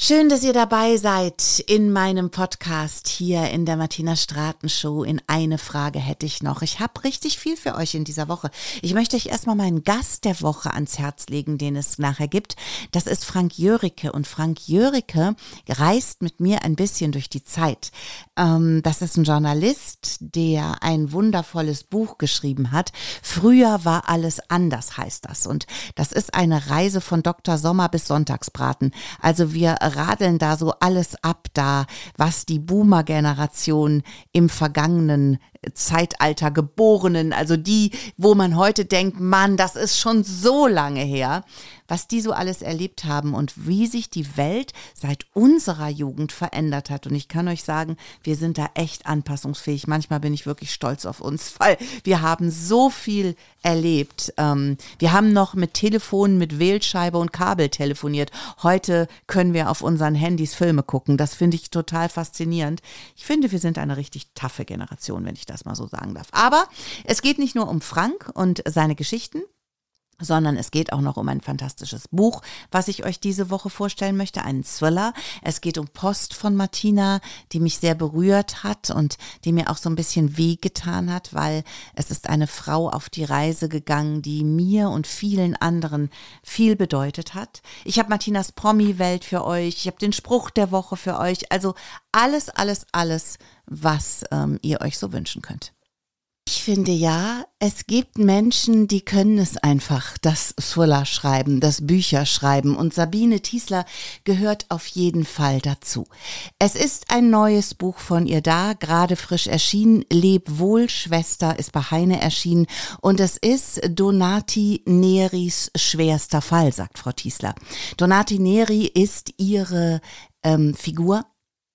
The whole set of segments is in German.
Schön, dass ihr dabei seid in meinem Podcast hier in der Martina Straten Show. In eine Frage hätte ich noch. Ich habe richtig viel für euch in dieser Woche. Ich möchte euch erstmal meinen Gast der Woche ans Herz legen, den es nachher gibt. Das ist Frank Jörecke. Und Frank Jörecke reist mit mir ein bisschen durch die Zeit. Das ist ein Journalist, der ein wundervolles Buch geschrieben hat. Früher war alles anders, heißt das. Und das ist eine Reise von Dr. Sommer bis Sonntagsbraten. Also wir radeln da so alles ab, da was die Boomer-Generation im vergangenen Zeitalter Geborenen, also die, wo man heute denkt, Mann, das ist schon so lange her, was die so alles erlebt haben und wie sich die Welt seit unserer Jugend verändert hat. Und ich kann euch sagen, wir sind da echt anpassungsfähig. Manchmal bin ich wirklich stolz auf uns, weil wir haben so viel erlebt. Wir haben noch mit Telefon, mit Wählscheibe und Kabel telefoniert. Heute können wir auf unseren Handys Filme gucken. Das finde ich total faszinierend. Ich finde, wir sind eine richtig taffe Generation, wenn ich das mal so sagen darf. Aber es geht nicht nur um Frank und seine Geschichten, sondern es geht auch noch um ein fantastisches Buch, was ich euch diese Woche vorstellen möchte, einen Thriller. Es geht um Post von Martina, die mich sehr berührt hat und die mir auch so ein bisschen wehgetan hat, weil es ist eine Frau auf die Reise gegangen, die mir und vielen anderen viel bedeutet hat. Ich habe Martinas Promi-Welt für euch, ich habe den Spruch der Woche für euch, also alles, was ihr euch so wünschen könnt. Ich finde ja, es gibt Menschen, die können es einfach, das Thriller schreiben, das Bücher schreiben und Sabine Tiesler gehört auf jeden Fall dazu. Es ist ein neues Buch von ihr da, gerade frisch erschienen, Leb wohl, Schwester, ist bei Heine erschienen und es ist Donati Neris schwerster Fall, sagt Frau Tiesler. Donati Neri ist ihre Figur.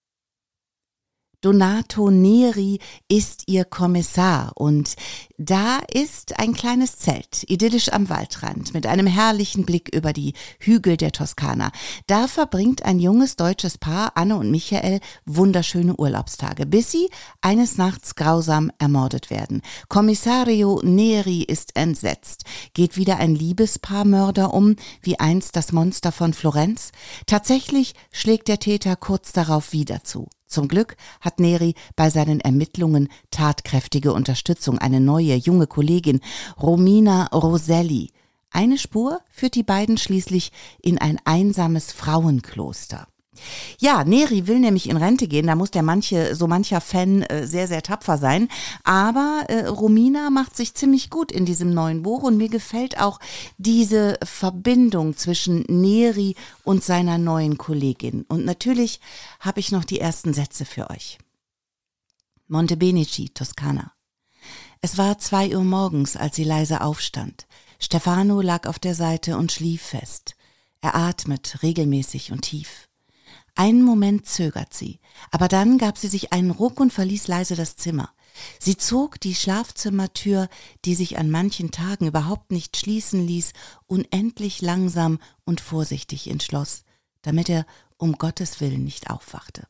Donato Neri ist ihr Kommissar und da ist ein kleines Zelt, idyllisch am Waldrand, mit einem herrlichen Blick über die Hügel der Toskana. Da verbringt ein junges deutsches Paar, Anne und Michael, wunderschöne Urlaubstage, bis sie eines Nachts grausam ermordet werden. Kommissario Neri ist entsetzt. Geht wieder ein Liebespaarmörder um, wie einst das Monster von Florenz? Tatsächlich schlägt der Täter kurz darauf wieder zu. Zum Glück hat Neri bei seinen Ermittlungen tatkräftige Unterstützung, eine neue, junge Kollegin, Romina Roselli. Eine Spur führt die beiden schließlich in ein einsames Frauenkloster. Ja, Neri will nämlich in Rente gehen, da muss mancher Fan sehr, sehr tapfer sein, aber Romina macht sich ziemlich gut in diesem neuen Buch und mir gefällt auch diese Verbindung zwischen Neri und seiner neuen Kollegin. Und natürlich habe ich noch die ersten Sätze für euch. Monte Benici, Toskana. Es war 2 Uhr morgens, als sie leise aufstand. Stefano lag auf der Seite und schlief fest. Er atmet regelmäßig und tief. Einen Moment zögert sie, aber dann gab sie sich einen Ruck und verließ leise das Zimmer. Sie zog die Schlafzimmertür, die sich an manchen Tagen überhaupt nicht schließen ließ, unendlich langsam und vorsichtig ins Schloss, damit er um Gottes Willen nicht aufwachte.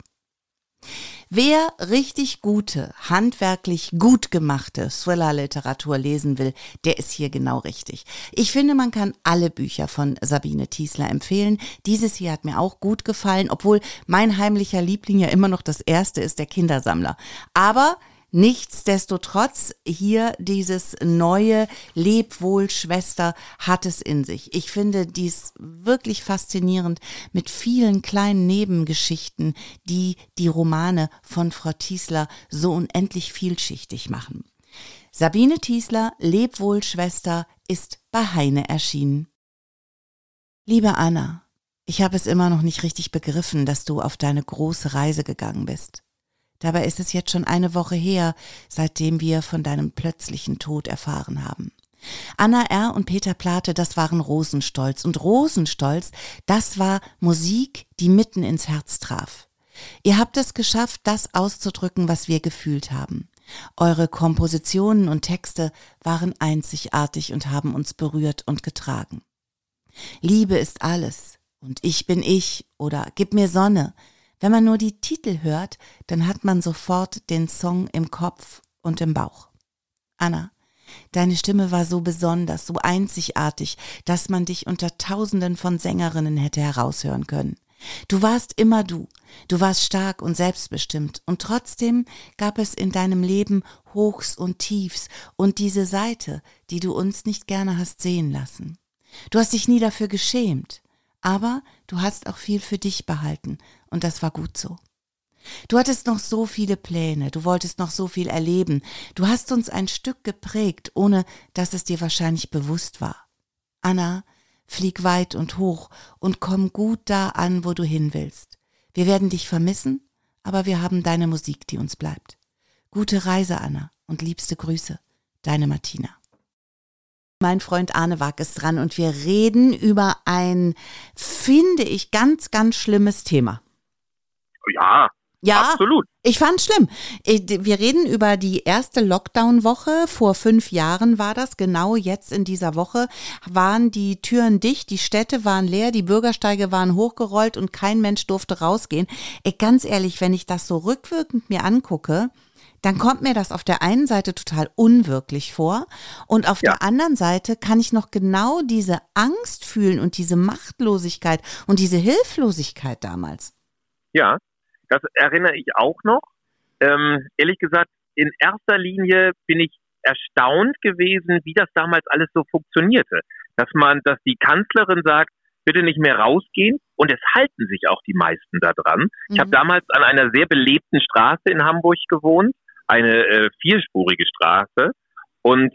Wer richtig gute, handwerklich gut gemachte Thriller-Literatur lesen will, der ist hier genau richtig. Ich finde, man kann alle Bücher von Sabine Tiesler empfehlen. Dieses hier hat mir auch gut gefallen, obwohl mein heimlicher Liebling ja immer noch das erste ist, der Kindersammler. Aber nichtsdestotrotz, hier dieses neue Leb wohl, Schwester hat es in sich. Ich finde dies wirklich faszinierend mit vielen kleinen Nebengeschichten, die die Romane von Frau Tiesler so unendlich vielschichtig machen. Sabine Tiesler, Leb wohl, Schwester, ist bei Heine erschienen. Liebe Anna, ich habe es immer noch nicht richtig begriffen, dass du auf deine große Reise gegangen bist. Dabei ist es jetzt schon eine Woche her, seitdem wir von deinem plötzlichen Tod erfahren haben. Anna R. und Peter Plate, das waren Rosenstolz. Und Rosenstolz, das war Musik, die mitten ins Herz traf. Ihr habt es geschafft, das auszudrücken, was wir gefühlt haben. Eure Kompositionen und Texte waren einzigartig und haben uns berührt und getragen. Liebe ist alles und ich bin ich oder Gib mir Sonne. Wenn man nur die Titel hört, dann hat man sofort den Song im Kopf und im Bauch. Anna, deine Stimme war so besonders, so einzigartig, dass man dich unter Tausenden von Sängerinnen hätte heraushören können. Du warst immer du. Du warst stark und selbstbestimmt. Und trotzdem gab es in deinem Leben Hochs und Tiefs und diese Seite, die du uns nicht gerne hast sehen lassen. Du hast dich nie dafür geschämt. Aber du hast auch viel für dich behalten. Und das war gut so. Du hattest noch so viele Pläne. Du wolltest noch so viel erleben. Du hast uns ein Stück geprägt, ohne dass es dir wahrscheinlich bewusst war. Anna, flieg weit und hoch und komm gut da an, wo du hin willst. Wir werden dich vermissen, aber wir haben deine Musik, die uns bleibt. Gute Reise, Anna, und liebste Grüße, deine Martina. Mein Freund Arne Wag ist dran und wir reden über ein, finde ich, ganz, ganz schlimmes Thema. Ja, absolut. Ich fand's schlimm. Wir reden über die erste Lockdown-Woche. Vor 5 Jahren war das. Genau jetzt in dieser Woche waren die Türen dicht, die Städte waren leer, die Bürgersteige waren hochgerollt und kein Mensch durfte rausgehen. Ganz ehrlich, wenn ich das so rückwirkend mir angucke, dann kommt mir das auf der einen Seite total unwirklich vor und auf der anderen Seite kann ich noch genau diese Angst fühlen und diese Machtlosigkeit und diese Hilflosigkeit damals. Ja, das erinnere ich auch noch. Ehrlich gesagt, in erster Linie bin ich erstaunt gewesen, wie das damals alles so funktionierte. Dass die Kanzlerin sagt, bitte nicht mehr rausgehen und es halten sich auch die meisten da dran. Ich habe damals an einer sehr belebten Straße in Hamburg gewohnt, eine vierspurige Straße und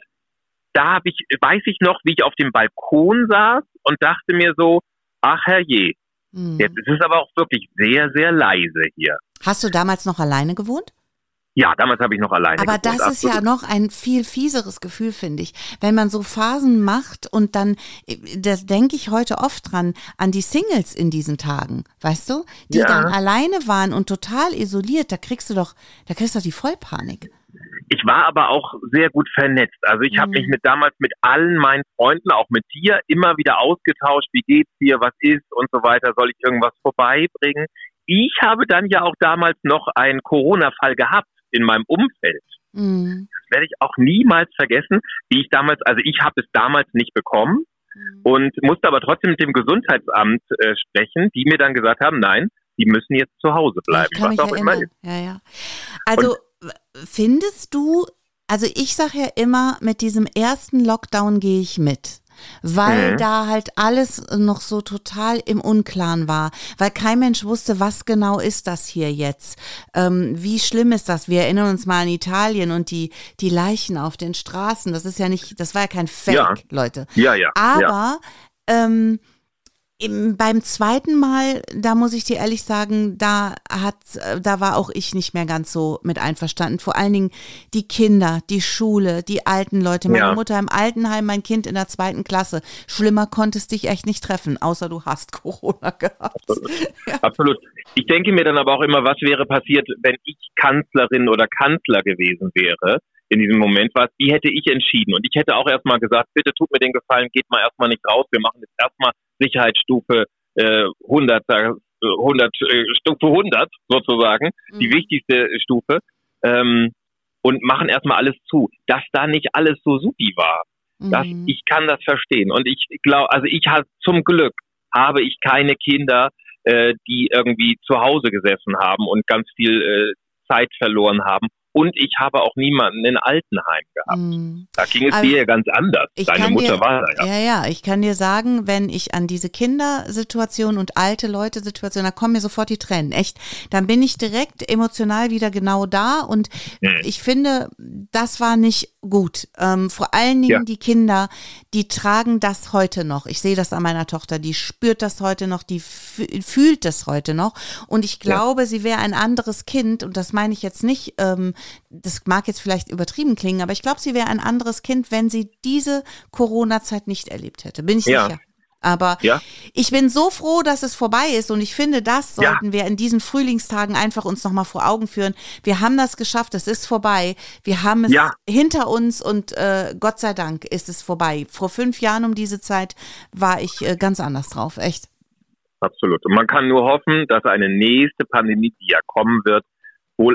da weiß ich noch, wie ich auf dem Balkon saß und dachte mir so, ach herrje, jetzt ist es aber auch wirklich sehr, sehr leise hier. Hast du damals noch alleine gewohnt? Ja, damals habe ich noch alleine gewohnt. Aber das ist ja noch ein viel fieseres Gefühl, finde ich. Wenn man so Phasen macht und dann, da denke ich heute oft dran, an die Singles in diesen Tagen, weißt du? Die dann alleine waren und total isoliert, da kriegst du doch die Vollpanik. Ich war aber auch sehr gut vernetzt. Also ich habe mich damals mit allen meinen Freunden, auch mit dir, immer wieder ausgetauscht. Wie geht's dir, was ist und so weiter. Soll ich irgendwas vorbeibringen? Ich habe dann ja auch damals noch einen Corona-Fall gehabt in meinem Umfeld. Das werde ich auch niemals vergessen, wie ich damals, also ich habe es damals nicht bekommen und musste aber trotzdem mit dem Gesundheitsamt sprechen, die mir dann gesagt haben, nein, die müssen jetzt zu Hause bleiben. Ich kann mich erinnern. Ja. Also findest du, also ich sage ja immer, mit diesem ersten Lockdown gehe ich mit. Weil da halt alles noch so total im Unklaren war, weil kein Mensch wusste, was genau ist das hier jetzt, wie schlimm ist das, wir erinnern uns mal an Italien und die Leichen auf den Straßen, das war ja kein Fake, Leute. Ja. Aber beim zweiten Mal, da muss ich dir ehrlich sagen, da war auch ich nicht mehr ganz so mit einverstanden. Vor allen Dingen die Kinder, die Schule, die alten Leute. Meine Mutter im Altenheim, mein Kind in der 2. Klasse. Schlimmer konntest dich echt nicht treffen, außer du hast Corona gehabt. Absolut. Ich denke mir dann aber auch immer, was wäre passiert, wenn ich Kanzlerin oder Kanzler gewesen wäre in diesem Moment, wie hätte ich entschieden? Und ich hätte auch erstmal gesagt, bitte tut mir den Gefallen, geht mal erstmal nicht raus, wir machen jetzt erstmal Sicherheitsstufe 100 Stufe 100 sozusagen, die wichtigste Stufe, und machen erstmal alles zu. Dass da nicht alles so supi war, ich kann das verstehen. Und ich glaube, also zum Glück habe ich keine Kinder, die irgendwie zu Hause gesessen haben und ganz viel Zeit verloren haben. Und ich habe auch niemanden in Altenheim gehabt. Da ging es dir ja ganz anders. Deine Mutter war da ja. Ja, ich kann dir sagen, wenn ich an diese Kindersituation und alte Leute-Situation, da kommen mir sofort die Tränen, echt. Dann bin ich direkt emotional wieder genau da und ich finde, das war nicht gut. Vor allen Dingen die Kinder, die tragen das heute noch. Ich sehe das an meiner Tochter, die spürt das heute noch, die fühlt das heute noch und ich glaube, sie wäre ein anderes Kind und das meine ich jetzt nicht, das mag jetzt vielleicht übertrieben klingen, aber ich glaube, sie wäre ein anderes Kind, wenn sie diese Corona-Zeit nicht erlebt hätte. Bin ich sicher. Aber ich bin so froh, dass es vorbei ist und ich finde, das sollten wir in diesen Frühlingstagen einfach uns nochmal vor Augen führen. Wir haben das geschafft, es ist vorbei. Wir haben es hinter uns und Gott sei Dank ist es vorbei. Vor 5 Jahren um diese Zeit war ich ganz anders drauf, echt. Absolut. Und man kann nur hoffen, dass eine nächste Pandemie, die ja kommen wird, wohl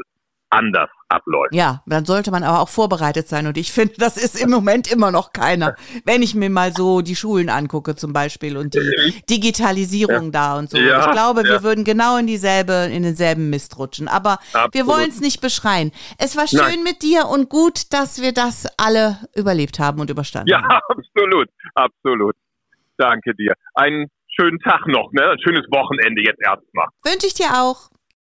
anders abläuft. Ja, dann sollte man aber auch vorbereitet sein. Und ich finde, das ist im Moment immer noch keiner. Wenn ich mir mal so die Schulen angucke zum Beispiel und die Digitalisierung da und so. Ja, ich glaube, ja. wir würden genau in denselben Mist rutschen. Aber wir Absolut. wollen es nicht beschreien. Es war schön mit dir und gut, dass wir das alle überlebt haben und überstanden haben. Ja, absolut, absolut. Danke dir. Einen schönen Tag noch, ne? Ein schönes Wochenende jetzt erstmal. Wünsche ich dir auch.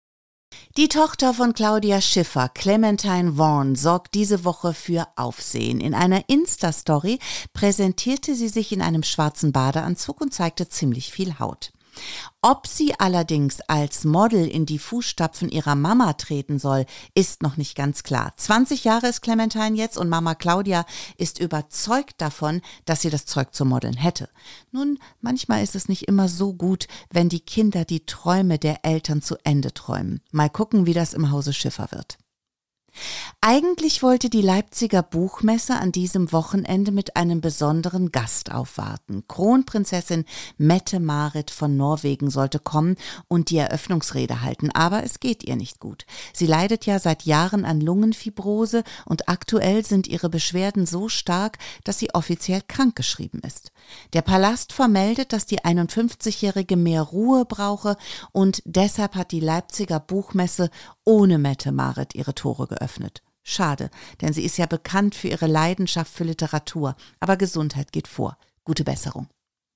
Die Tochter von Claudia Schiffer, Clementine Vaughn, sorgt diese Woche für Aufsehen. In einer Insta-Story präsentierte sie sich in einem schwarzen Badeanzug und zeigte ziemlich viel Haut. Ob sie allerdings als Model in die Fußstapfen ihrer Mama treten soll, ist noch nicht ganz klar. 20 Jahre ist Clementine jetzt und Mama Claudia ist überzeugt davon, dass sie das Zeug zum Modeln hätte. Nun, manchmal ist es nicht immer so gut, wenn die Kinder die Träume der Eltern zu Ende träumen. Mal gucken, wie das im Hause Schiffer wird. Eigentlich wollte die Leipziger Buchmesse an diesem Wochenende mit einem besonderen Gast aufwarten. Kronprinzessin Mette-Marit von Norwegen sollte kommen und die Eröffnungsrede halten, aber es geht ihr nicht gut. Sie leidet ja seit Jahren an Lungenfibrose und aktuell sind ihre Beschwerden so stark, dass sie offiziell krankgeschrieben ist. Der Palast vermeldet, dass die 51-Jährige mehr Ruhe brauche und deshalb hat die Leipziger Buchmesse ohne Mette-Marit ihre Tore geöffnet. Schade, denn sie ist ja bekannt für ihre Leidenschaft für Literatur, aber Gesundheit geht vor. Gute Besserung.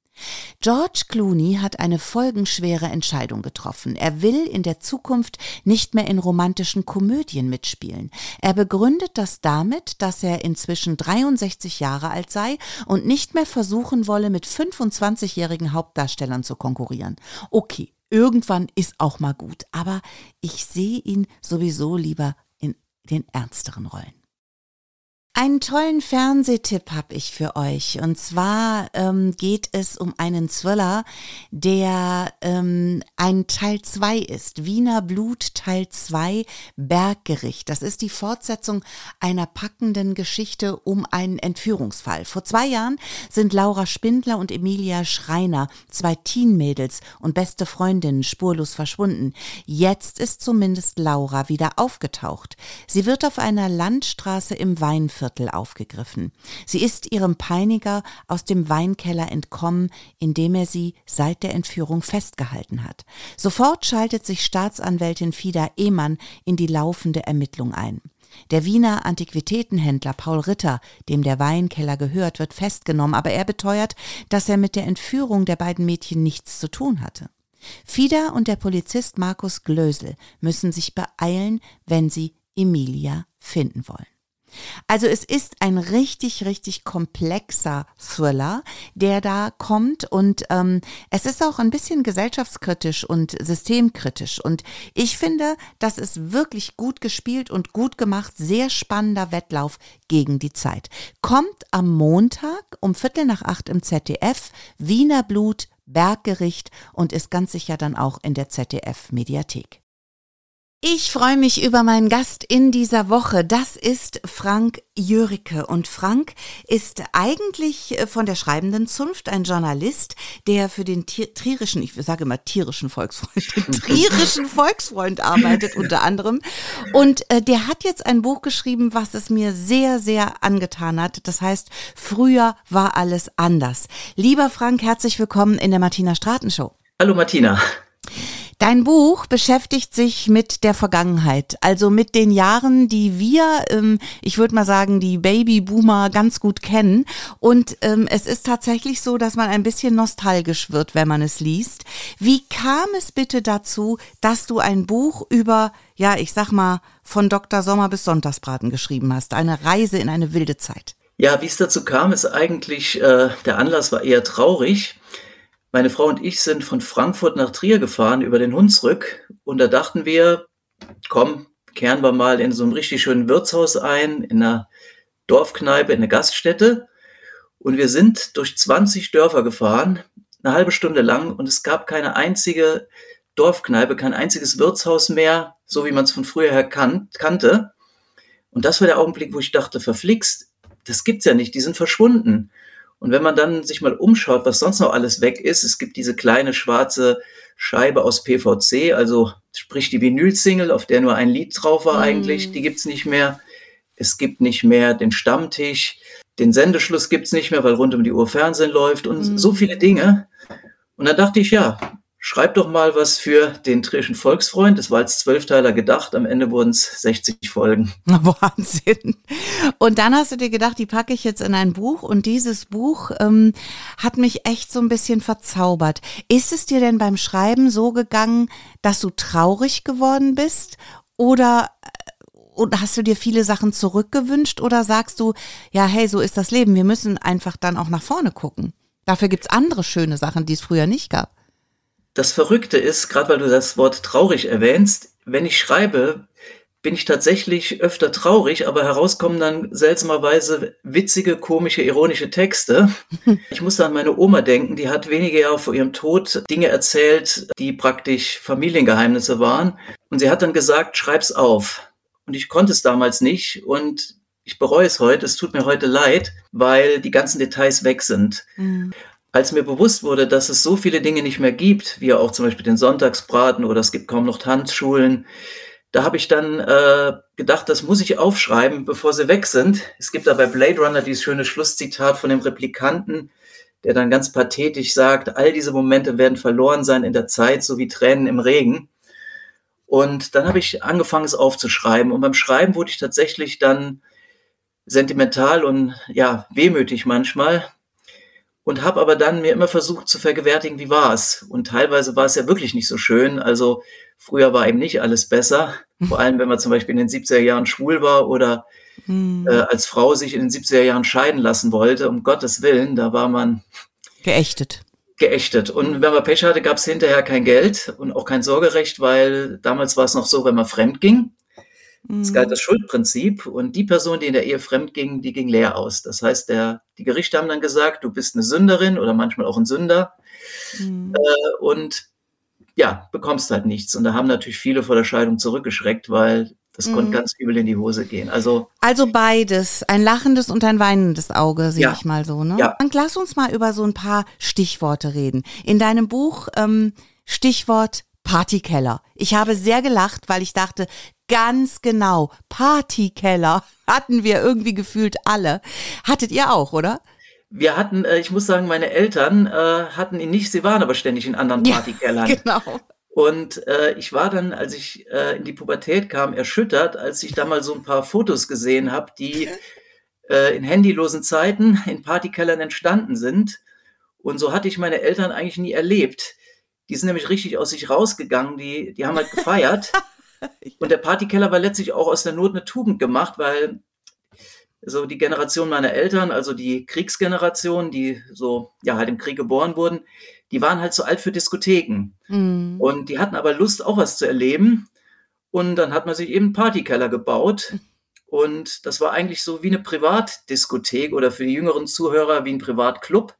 George Clooney hat eine folgenschwere Entscheidung getroffen. Er will in der Zukunft nicht mehr in romantischen Komödien mitspielen. Er begründet das damit, dass er inzwischen 63 Jahre alt sei und nicht mehr versuchen wolle, mit 25-jährigen Hauptdarstellern zu konkurrieren. Okay, irgendwann ist auch mal gut, aber ich sehe ihn sowieso lieber in den ernsteren Rollen. Einen tollen Fernsehtipp habe ich für euch und zwar geht es um einen Thriller, der ein Teil 2 ist, Wiener Blut Teil 2, Berggericht. Das ist die Fortsetzung einer packenden Geschichte um einen Entführungsfall. Vor 2 Jahren sind Laura Spindler und Emilia Schreiner, 2 Teenmädels und beste Freundinnen, spurlos verschwunden. Jetzt ist zumindest Laura wieder aufgetaucht. Sie wird auf einer Landstraße im Weinviertel aufgegriffen. Sie ist ihrem Peiniger aus dem Weinkeller entkommen, in dem er sie seit der Entführung festgehalten hat. Sofort schaltet sich Staatsanwältin Fida Ehmann in die laufende Ermittlung ein. Der Wiener Antiquitätenhändler Paul Ritter, dem der Weinkeller gehört, wird festgenommen, aber er beteuert, dass er mit der Entführung der beiden Mädchen nichts zu tun hatte. Fida und der Polizist Markus Glösel müssen sich beeilen, wenn sie Emilia finden wollen. Also es ist ein richtig, richtig komplexer Thriller, der da kommt und es ist auch ein bisschen gesellschaftskritisch und systemkritisch und ich finde, das ist wirklich gut gespielt und gut gemacht, sehr spannender Wettlauf gegen die Zeit. Kommt am Montag um 7:45 im ZDF, Wiener Blut, Berggericht und ist ganz sicher dann auch in der ZDF-Mediathek. Ich freue mich über meinen Gast in dieser Woche. Das ist Frank Jörecke. Und Frank ist eigentlich von der schreibenden Zunft ein Journalist, der für den trierischen Volksfreund arbeitet unter anderem. Und der hat jetzt ein Buch geschrieben, was es mir sehr, sehr angetan hat. Das heißt, früher war alles anders. Lieber Frank, herzlich willkommen in der Martina Straten Show. Hallo Martina. Dein Buch beschäftigt sich mit der Vergangenheit, also mit den Jahren, die wir, ich würde mal sagen, die Babyboomer ganz gut kennen. Und es ist tatsächlich so, dass man ein bisschen nostalgisch wird, wenn man es liest. Wie kam es bitte dazu, dass du ein Buch über, ja, ich sag mal, von Dr. Sommer bis Sonntagsbraten geschrieben hast, eine Reise in eine wilde Zeit? Ja, wie es dazu kam, ist eigentlich, der Anlass war eher traurig. Meine Frau und ich sind von Frankfurt nach Trier gefahren über den Hunsrück und da dachten wir, komm, kehren wir mal in so einem richtig schönen Wirtshaus ein, in einer Dorfkneipe, in einer Gaststätte und wir sind durch 20 Dörfer gefahren, eine halbe Stunde lang und es gab keine einzige Dorfkneipe, kein einziges Wirtshaus mehr, so wie man es von früher her kannte. Und das war der Augenblick, wo ich dachte, verflixt, das gibt's ja nicht, die sind verschwunden. Und wenn man dann sich mal umschaut, was sonst noch alles weg ist, es gibt diese kleine schwarze Scheibe aus PVC, also sprich die Vinyl-Single, auf der nur ein Lied drauf war eigentlich, die gibt's nicht mehr. Es gibt nicht mehr den Stammtisch, den Sendeschluss gibt's nicht mehr, weil rund um die Uhr Fernsehen läuft und so viele Dinge. Und dann dachte ich, ja, schreib doch mal was für den Trierischen Volksfreund. Das war als 12-Teiler gedacht, am Ende wurden es 60 Folgen. Wahnsinn. Und dann hast du dir gedacht, die packe ich jetzt in ein Buch und dieses Buch hat mich echt so ein bisschen verzaubert. Ist es dir denn beim Schreiben so gegangen, dass du traurig geworden bist oder hast du dir viele Sachen zurückgewünscht oder sagst du, ja, hey, so ist das Leben, wir müssen einfach dann auch nach vorne gucken. Dafür gibt's andere schöne Sachen, die es früher nicht gab. Das Verrückte ist, gerade weil du das Wort traurig erwähnst, wenn ich schreibe, bin ich tatsächlich öfter traurig, aber herauskommen dann seltsamerweise witzige, komische, ironische Texte. Ich musste an meine Oma denken, die hat wenige Jahre vor ihrem Tod Dinge erzählt, die praktisch Familiengeheimnisse waren. Und sie hat dann gesagt, schreib's auf. Und ich konnte es damals nicht und ich bereue es heute, es tut mir heute leid, weil die ganzen Details weg sind. Als mir bewusst wurde, dass es so viele Dinge nicht mehr gibt, wie auch zum Beispiel den Sonntagsbraten oder es gibt kaum noch Tanzschulen, da habe ich dann gedacht, das muss ich aufschreiben, bevor sie weg sind. Es gibt da bei Blade Runner dieses schöne Schlusszitat von dem Replikanten, der dann ganz pathetisch sagt, all diese Momente werden verloren sein in der Zeit, so wie Tränen im Regen. Und dann habe ich angefangen, es aufzuschreiben. Und beim Schreiben wurde ich tatsächlich dann sentimental und ja, wehmütig manchmal. Und habe aber dann mir immer versucht zu vergewärtigen, wie war es. Und teilweise war es ja wirklich nicht so schön. Also früher war eben nicht alles besser. Vor allem, wenn man zum Beispiel in den 70er Jahren schwul war oder als Frau sich in den 70er Jahren scheiden lassen wollte. Um Gottes Willen, da war man geächtet. Und wenn man Pech hatte, gab es hinterher kein Geld und auch kein Sorgerecht, weil damals war es noch so, wenn man fremd ging, es galt das Schuldprinzip und die Person, die in der Ehe fremd ging, die ging leer aus. Das heißt, die Gerichte haben dann gesagt, du bist eine Sünderin oder manchmal auch ein Sünder und ja, bekommst halt nichts. Und da haben natürlich viele vor der Scheidung zurückgeschreckt, weil das konnte ganz übel in die Hose gehen. Also beides, ein lachendes und ein weinendes Auge, sehe Ja. ich mal so, ne? Ja. Und lass uns mal über so ein paar Stichworte reden. In deinem Buch Stichwort Partykeller. Ich habe sehr gelacht, weil ich dachte, ganz genau, Partykeller hatten wir irgendwie gefühlt alle. Hattet ihr auch, oder? wir hatten, ich muss sagen, meine Eltern hatten ihn nicht, sie waren aber ständig in anderen Partykellern. Genau. Und ich war dann, als ich in die Pubertät kam, erschüttert, als ich da mal so ein paar Fotos gesehen habe, die in handylosen Zeiten in Partykellern entstanden sind. Und so hatte ich meine Eltern eigentlich nie erlebt. Die sind nämlich richtig aus sich rausgegangen, die haben halt gefeiert. Und der Partykeller war letztlich auch aus der Not eine Tugend gemacht, weil so die Generation meiner Eltern, also die Kriegsgeneration, die so ja halt im Krieg geboren wurden, die waren halt zu alt für Diskotheken. Und die hatten aber Lust, auch was zu erleben. Und dann hat man sich eben einen Partykeller gebaut. Und das war eigentlich so wie eine Privatdiskothek oder für die jüngeren Zuhörer wie ein Privatclub.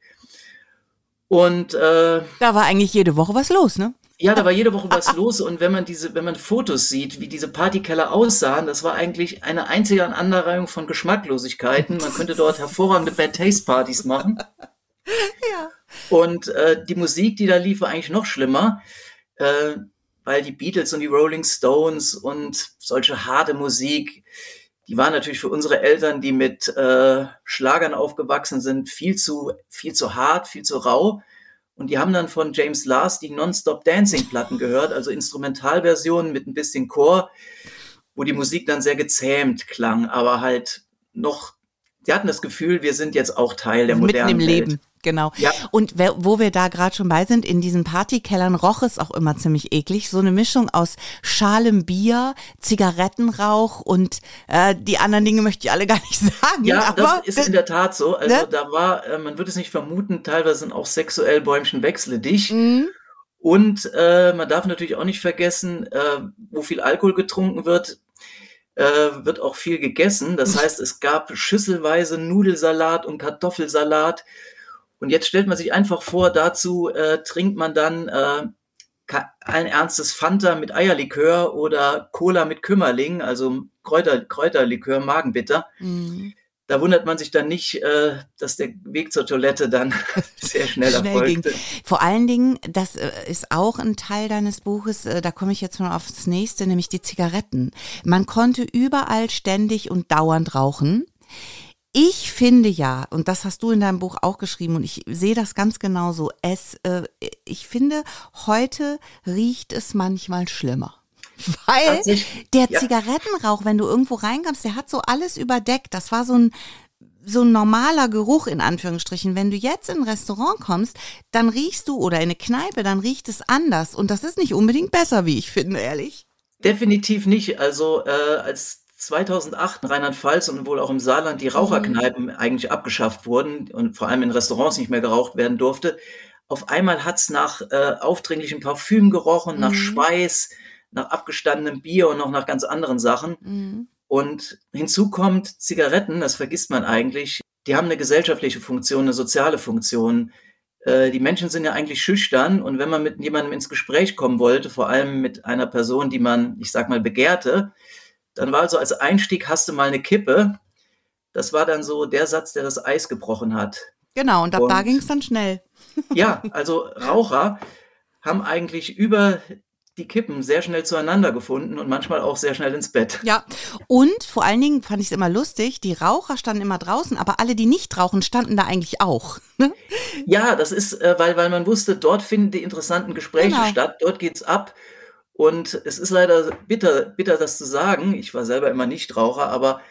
Und Da war eigentlich jede Woche was los, ne? ja, da war jede Woche was los. Und wenn man Fotos sieht, wie diese Partykeller aussahen, das war eigentlich eine einzige Aneinanderreihung von Geschmacklosigkeiten. Man könnte dort hervorragende Bad Taste Partys machen. Ja. Und die Musik, die da lief, war eigentlich noch schlimmer, weil die Beatles und die Rolling Stones und solche harte Musik, die waren natürlich für unsere Eltern, die mit Schlagern aufgewachsen sind, viel zu hart, viel zu rau. Und die haben dann von James Last die Non-Stop-Dancing-Platten gehört, also Instrumentalversionen mit ein bisschen Chor, wo die Musik dann sehr gezähmt klang, aber halt noch, die hatten das Gefühl, wir sind jetzt auch Teil der modernen Mitten im Welt. Leben, genau. Ja. Und wo wir da gerade schon bei sind, in diesen Partykellern roch es auch immer ziemlich eklig. So eine Mischung aus schalem Bier, Zigarettenrauch und die anderen Dinge möchte ich alle gar nicht sagen. Ja, aber das ist in der Tat so. Also ne? da war, man würde es nicht vermuten, teilweise sind auch sexuell Bäumchen wechseldicht. Mhm. Und man darf natürlich auch nicht vergessen, wo viel Alkohol getrunken wird, wird auch viel gegessen. Das heißt, es gab schüsselweise Nudelsalat und Kartoffelsalat. Und jetzt stellt man sich einfach vor, dazu trinkt man dann allen Ernstes Fanta mit Eierlikör oder Cola mit Kümmerling, also Kräuterlikör, Magenbitter. Mhm. Da wundert man sich dann nicht, dass der Weg zur Toilette dann sehr schnell erfolgte. Vor allen Dingen, das ist auch ein Teil deines Buches, da komme ich jetzt mal aufs nächste, nämlich die Zigaretten. Man konnte überall ständig und dauernd rauchen. Ich finde ja, und das hast du in deinem Buch auch geschrieben und ich sehe das ganz genauso, ich finde, heute riecht es manchmal schlimmer. Weil der Zigarettenrauch, wenn du irgendwo reinkommst, der hat so alles überdeckt. Das war so ein normaler Geruch in Anführungsstrichen. Wenn du jetzt in ein Restaurant kommst, dann riechst du, oder in eine Kneipe, dann riecht es anders. Und das ist nicht unbedingt besser, wie ich finde, ehrlich. Definitiv nicht. Also als 2008 in Rheinland-Pfalz und wohl auch im Saarland die Raucherkneipen eigentlich abgeschafft wurden und vor allem in Restaurants nicht mehr geraucht werden durfte, auf einmal hat's nach aufdringlichem Parfüm gerochen, nach Schweiß, nach abgestandenem Bier und noch nach ganz anderen Sachen. Und hinzu kommt Zigaretten, das vergisst man eigentlich, die haben eine gesellschaftliche Funktion, eine soziale Funktion. Die Menschen sind ja eigentlich schüchtern und wenn man mit jemandem ins Gespräch kommen wollte, vor allem mit einer Person, die man, ich sag mal, begehrte, dann war also als Einstieg, hast du mal eine Kippe. Das war dann so der Satz, der das Eis gebrochen hat. Genau, und da ging es dann schnell. Ja, also Raucher haben eigentlich über die Kippen sehr schnell zueinander gefunden und manchmal auch sehr schnell ins Bett. Ja, und vor allen Dingen fand ich es immer lustig, die Raucher standen immer draußen, aber alle, die nicht rauchen, standen da eigentlich auch. Ja, das ist, weil man wusste, dort finden die interessanten Gespräche statt, dort geht's ab. Und es ist leider bitter, das zu sagen. Ich war selber immer Nichtraucher, aber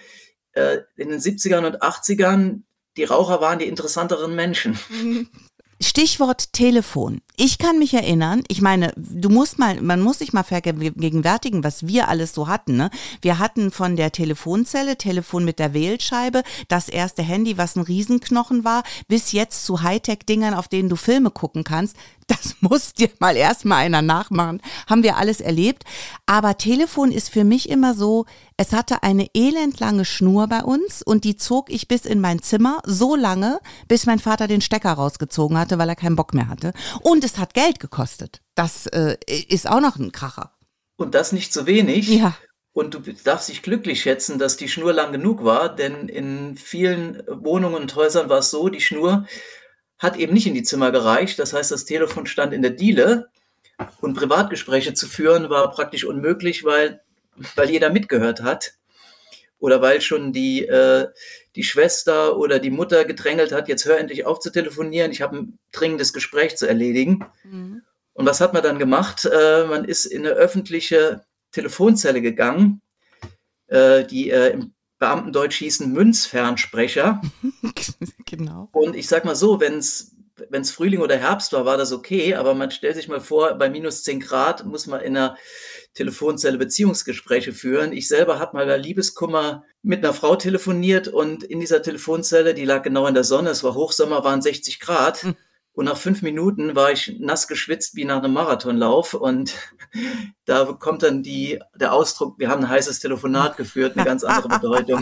in den 70ern und 80ern, die Raucher waren die interessanteren Menschen. Stichwort Telefon. Ich kann mich erinnern, ich meine, man muss sich mal vergegenwärtigen, was wir alles so hatten, ne? Wir hatten von der Telefonzelle, Telefon mit der Wählscheibe, das erste Handy, was ein Riesenknochen war, bis jetzt zu Hightech-Dingern, auf denen du Filme gucken kannst. Das muss dir mal erstmal einer nachmachen. Haben wir alles erlebt. Aber Telefon ist für mich immer so, es hatte eine elendlange Schnur bei uns und die zog ich bis in mein Zimmer so lange, bis mein Vater den Stecker rausgezogen hatte, weil er keinen Bock mehr hatte. Und es hat Geld gekostet. Das ist auch noch ein Kracher. Und das nicht so wenig. Ja. Und du darfst dich glücklich schätzen, dass die Schnur lang genug war, denn in vielen Wohnungen und Häusern war es so, die Schnur hat eben nicht in die Zimmer gereicht. Das heißt, das Telefon stand in der Diele und Privatgespräche zu führen war praktisch unmöglich, weil jeder mitgehört hat oder weil schon die Schwester oder die Mutter gedrängelt hat, jetzt hör endlich auf zu telefonieren, ich habe ein dringendes Gespräch zu erledigen. Und was hat man dann gemacht? Man ist in eine öffentliche Telefonzelle gegangen, die im Beamtendeutsch hießen Münzfernsprecher. Genau. Und ich sag mal so, wenn's Frühling oder Herbst war das okay, aber man stellt sich mal vor, bei minus 10 Grad muss man in einer Telefonzelle Beziehungsgespräche führen. Ich selber habe mal bei Liebeskummer mit einer Frau telefoniert und in dieser Telefonzelle, die lag genau in der Sonne, es war Hochsommer, waren 60 Grad. Und nach 5 Minuten war ich nass geschwitzt wie nach einem Marathonlauf. Und da kommt dann der Ausdruck, wir haben ein heißes Telefonat geführt, eine ganz andere Bedeutung.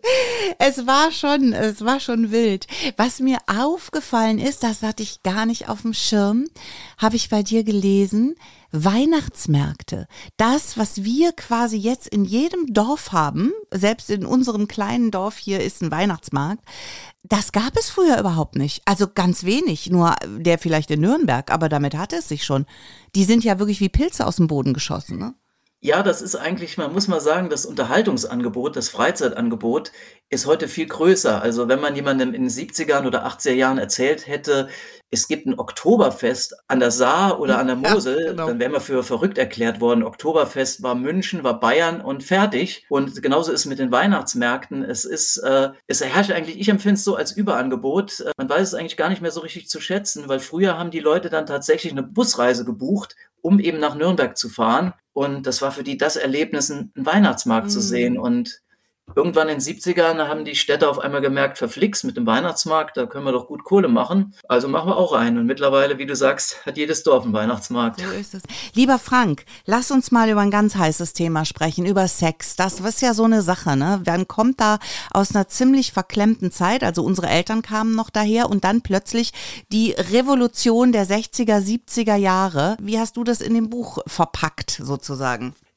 Es war schon wild. Was mir aufgefallen ist, das hatte ich gar nicht auf dem Schirm, habe ich bei dir gelesen, Weihnachtsmärkte. Das, was wir quasi jetzt in jedem Dorf haben, selbst in unserem kleinen Dorf hier ist ein Weihnachtsmarkt, das gab es früher überhaupt nicht. Also ganz wenig, nur der vielleicht in Nürnberg, aber damit hatte es sich schon. Die sind ja wirklich wie Pilze aus dem Boden geschossen, ne? Ja, das ist eigentlich, man muss mal sagen, das Unterhaltungsangebot, das Freizeitangebot ist heute viel größer. Also wenn man jemandem in den 70ern oder 80er Jahren erzählt hätte, es gibt ein Oktoberfest an der Saar oder an der Mosel, genau. Dann wäre man für verrückt erklärt worden. Oktoberfest war München, war Bayern und fertig. Und genauso ist es mit den Weihnachtsmärkten. Es herrscht eigentlich, ich empfinde es so als Überangebot. Man weiß es eigentlich gar nicht mehr so richtig zu schätzen, weil früher haben die Leute dann tatsächlich eine Busreise gebucht, um eben nach Nürnberg zu fahren. Und das war für die das Erlebnis, einen Weihnachtsmarkt zu sehen. Und irgendwann in den 70ern haben die Städte auf einmal gemerkt, verflixt mit dem Weihnachtsmarkt, da können wir doch gut Kohle machen. Also machen wir auch einen. Und mittlerweile, wie du sagst, hat jedes Dorf einen Weihnachtsmarkt. So ist es. Lieber Frank, lass uns mal über ein ganz heißes Thema sprechen, über Sex. Das ist ja so eine Sache, ne? Man kommt da aus einer ziemlich verklemmten Zeit, also unsere Eltern kamen noch daher und dann plötzlich die Revolution der 60er, 70er Jahre. Wie hast du das in dem Buch verpackt, sozusagen?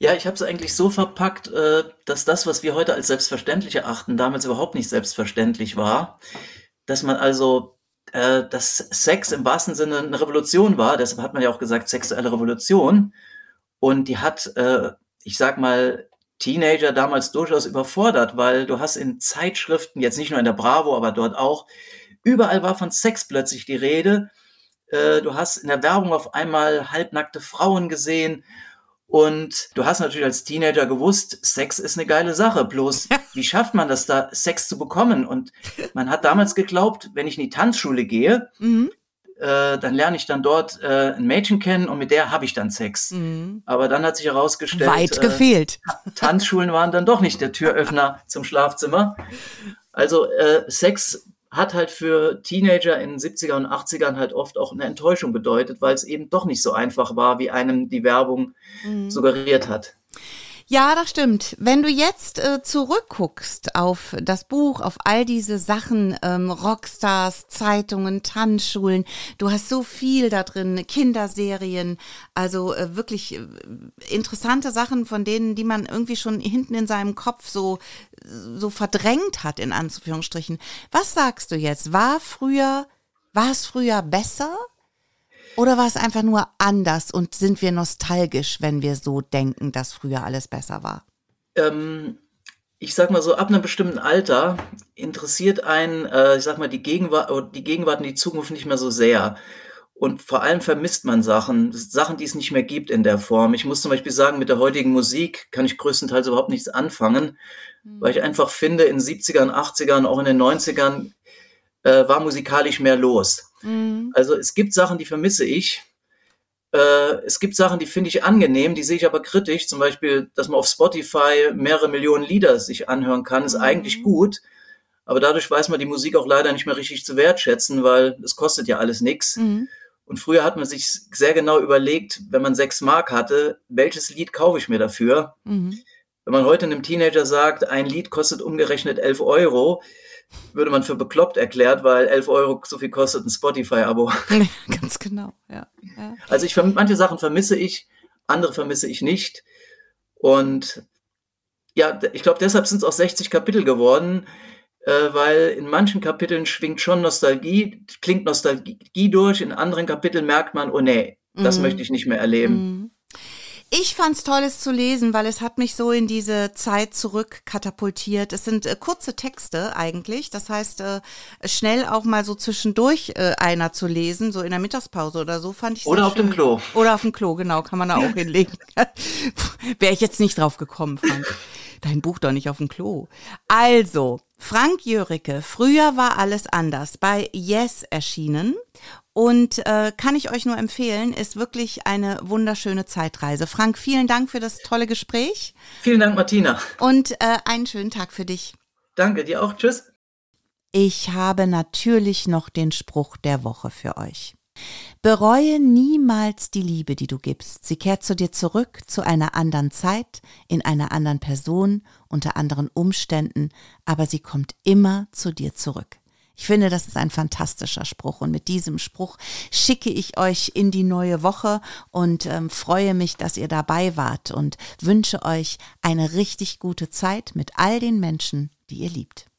Ja, ich habe es eigentlich so verpackt, dass das, was wir heute als selbstverständlich erachten, damals überhaupt nicht selbstverständlich war. Dass man also, dass Sex im wahrsten Sinne eine Revolution war. Deshalb hat man ja auch gesagt, sexuelle Revolution. Und die hat, ich sag mal, Teenager damals durchaus überfordert, weil du hast in Zeitschriften, jetzt nicht nur in der Bravo, aber dort auch, überall war von Sex plötzlich die Rede. Du hast in der Werbung auf einmal halbnackte Frauen gesehen. Und du hast natürlich als Teenager gewusst, Sex ist eine geile Sache. Bloß, wie schafft man das da, Sex zu bekommen? Und man hat damals geglaubt, wenn ich in die Tanzschule gehe, dann lerne ich dann dort ein Mädchen kennen und mit der habe ich dann Sex. Aber dann hat sich herausgestellt, Weit gefehlt. Tanzschulen waren dann doch nicht der Türöffner zum Schlafzimmer. Also Sex hat halt für Teenager in den 70er und 80ern halt oft auch eine Enttäuschung bedeutet, weil es eben doch nicht so einfach war, wie einem die Werbung suggeriert hat. Ja, das stimmt. Wenn du jetzt zurückguckst auf das Buch, auf all diese Sachen, Rockstars, Zeitungen, Tanzschulen, du hast so viel da drin, Kinderserien, also wirklich interessante Sachen, von denen, die man irgendwie schon hinten in seinem Kopf so verdrängt hat, in Anführungsstrichen. Was sagst du jetzt? War es früher besser? Oder war es einfach nur anders und sind wir nostalgisch, wenn wir so denken, dass früher alles besser war? Ich sag mal so, ab einem bestimmten Alter interessiert einen, ich sag mal, die Gegenwart und die Zukunft nicht mehr so sehr. Und vor allem vermisst man Sachen, die es nicht mehr gibt in der Form. Ich muss zum Beispiel sagen, mit der heutigen Musik kann ich größtenteils überhaupt nichts anfangen, weil ich einfach finde, in den 70ern, 80ern, auch in den 90ern war musikalisch mehr los. Also es gibt Sachen, die vermisse ich. Es gibt Sachen, die finde ich angenehm, die sehe ich aber kritisch. Zum Beispiel, dass man auf Spotify mehrere Millionen Lieder sich anhören kann, ist eigentlich gut. Aber dadurch weiß man die Musik auch leider nicht mehr richtig zu wertschätzen, weil es kostet ja alles nichts. Und früher hat man sich sehr genau überlegt, wenn man 6 Mark hatte, welches Lied kaufe ich mir dafür? Wenn man heute einem Teenager sagt, ein Lied kostet umgerechnet 11 Euro, würde man für bekloppt erklärt, weil 11 Euro so viel kostet ein Spotify-Abo. Ganz genau, ja. Also manche Sachen vermisse ich, andere vermisse ich nicht. Und ja, ich glaube, deshalb sind es auch 60 Kapitel geworden, weil in manchen Kapiteln schwingt schon klingt Nostalgie durch, in anderen Kapiteln merkt man, oh nee, das möchte ich nicht mehr erleben. Ich fand's toll, es zu lesen, weil es hat mich so in diese Zeit zurückkatapultiert. Es sind kurze Texte eigentlich, das heißt, schnell auch mal so zwischendurch einer zu lesen, so in der Mittagspause oder so, fand ich sehr Oder auf schön. dem Klo. Oder auf dem Klo, genau, kann man da auch hinlegen. Wäre ich jetzt nicht drauf gekommen, Frank. Dein Buch doch nicht auf dem Klo. Also, Frank Jörecke, früher war alles anders, bei Yes erschienen. Und kann ich euch nur empfehlen, ist wirklich eine wunderschöne Zeitreise. Frank, vielen Dank für das tolle Gespräch. Vielen Dank, Martina. Und einen schönen Tag für dich. Danke, dir auch. Tschüss. Ich habe natürlich noch den Spruch der Woche für euch. Bereue niemals die Liebe, die du gibst. Sie kehrt zu dir zurück, zu einer anderen Zeit, in einer anderen Person, unter anderen Umständen, aber sie kommt immer zu dir zurück. Ich finde, das ist ein fantastischer Spruch und mit diesem Spruch schicke ich euch in die neue Woche und freue mich, dass ihr dabei wart und wünsche euch eine richtig gute Zeit mit all den Menschen, die ihr liebt.